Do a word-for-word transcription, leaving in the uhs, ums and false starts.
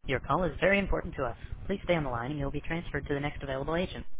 Your call is very important to us. Please stay on the line and you'll be transferred to the next available agent.